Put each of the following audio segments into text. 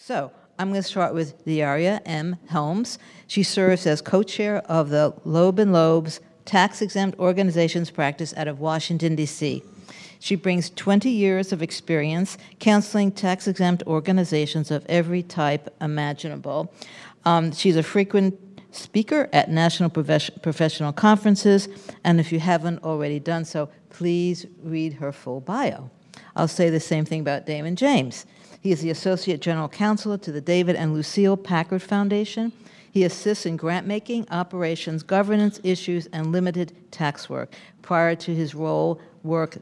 So I'm going to start with Diaria M. Helms. She serves as co-chair of the Loeb and Loeb's tax-exempt organizations practice out of Washington, D.C. She brings 20 years of experience counseling tax-exempt organizations of every type imaginable. She's a frequent speaker at national professional conferences, and if you haven't already done so, please read her full bio. I'll say the same thing about Damon James. He is the Associate General Counsel to the David and Lucille Packard Foundation. He assists in grant-making, operations, governance issues, and limited tax work. Prior to his role working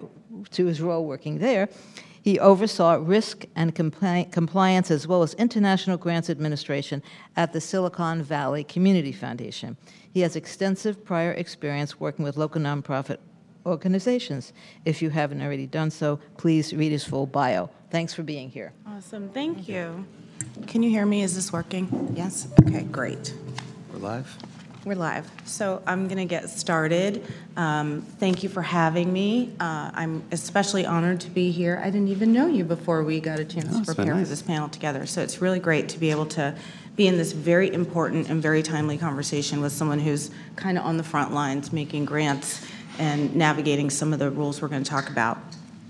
there, he oversaw risk and compliance as well as international grants administration at the Silicon Valley Community Foundation. He has extensive prior experience working with local nonprofit organizations. If you haven't already done so, please read his full bio. Thanks for being here. Awesome. Thank you. Can you hear me? Is this working? Yes? Okay, great. We're live? We're live. So I'm going to get started. Thank you for having me. I'm especially honored to be here. I didn't even know you before we got a chance to prepare for this panel together. So it's really great to be able to be in this very important and very timely conversation with someone who's kind of on the front lines making grants and navigating some of the rules we're going to talk about.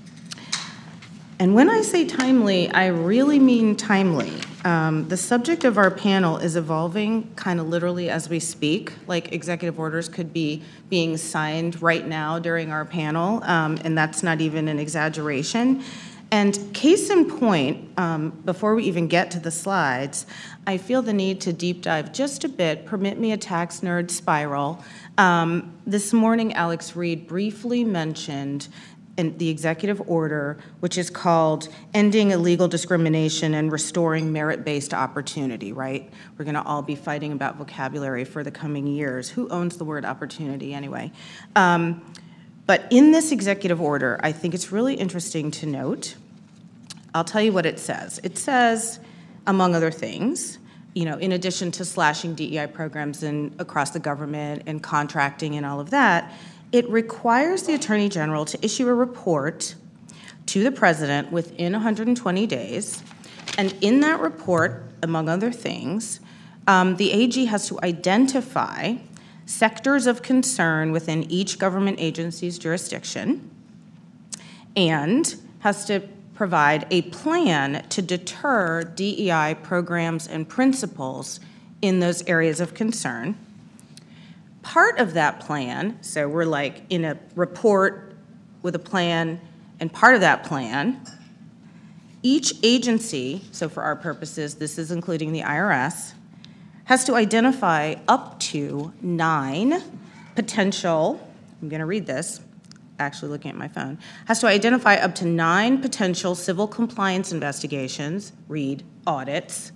And when I say timely, I really mean timely. The subject of our panel is evolving kind of literally as we speak. Like executive orders could be being signed right now during our panel, and that's not even an exaggeration. And case in point, before we even get to the slides, I feel the need to deep dive just a bit. Permit me a tax nerd spiral. This morning, Alex Reed briefly mentioned in the executive order, which is called Ending Illegal Discrimination and Restoring Merit-Based Opportunity, right? We're going to all be fighting about vocabulary for the coming years. Who owns the word opportunity anyway? But in this executive order, I think it's really interesting to note, I'll tell you what it says. It says, among other things, you know, in addition to slashing DEI programs across the government and contracting and all of that, it requires the Attorney General to issue a report to the President within 120 days. And in that report, among other things, the AG has to identify sectors of concern within each government agency's jurisdiction and has to provide a plan to deter DEI programs and principles in those areas of concern. Part of that plan, so we're like in a report with a plan, and part of that plan, each agency, so for our purposes, this is including the IRS, has to identify up to 9 potential, I'm going to read this, actually looking at my phone, has to identify up to 9 potential civil compliance investigations, read audits,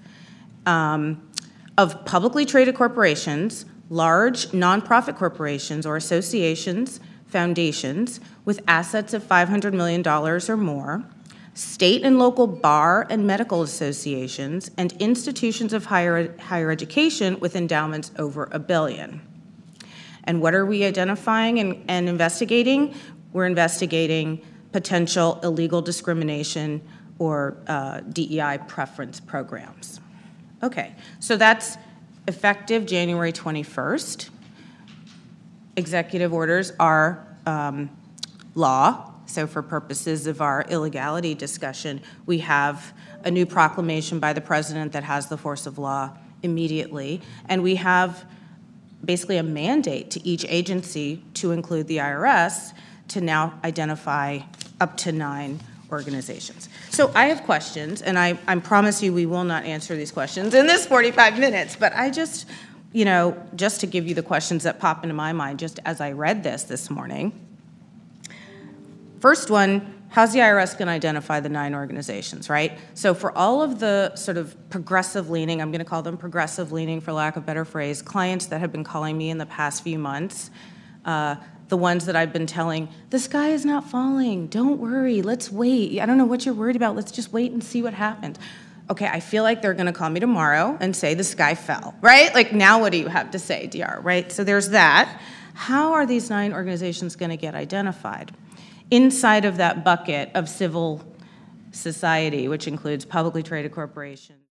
of publicly traded corporations, large nonprofit corporations or associations, foundations with assets of $500 million or more, state and local bar and medical associations, and institutions of higher education with endowments over $1 billion. And what are we identifying and investigating? We're investigating potential illegal discrimination or DEI preference programs. Okay, so that's effective January 21st. Executive orders are law. So for purposes of our illegality discussion, we have a new proclamation by the President that has the force of law immediately. And we have basically a mandate to each agency, to include the IRS, to now identify up to 9 organizations. So I have questions, and I promise you we will not answer these questions in this 45 minutes, but I just, you know, just to give you the questions that pop into my mind just as I read this morning. First one, how's the IRS going to identify the 9 organizations, right? So for all of the sort of progressive leaning, I'm going to call them progressive leaning for lack of a better phrase, clients that have been calling me in the past few months, the ones that I've been telling, the sky is not falling, don't worry, let's wait. I don't know what you're worried about, let's just wait and see what happens. Okay, I feel like they're gonna call me tomorrow and say the sky fell, right? Like now what do you have to say, DR, right? So there's that. How are these 9 organizations gonna get identified? Inside of that bucket of civil society, which includes publicly traded corporations.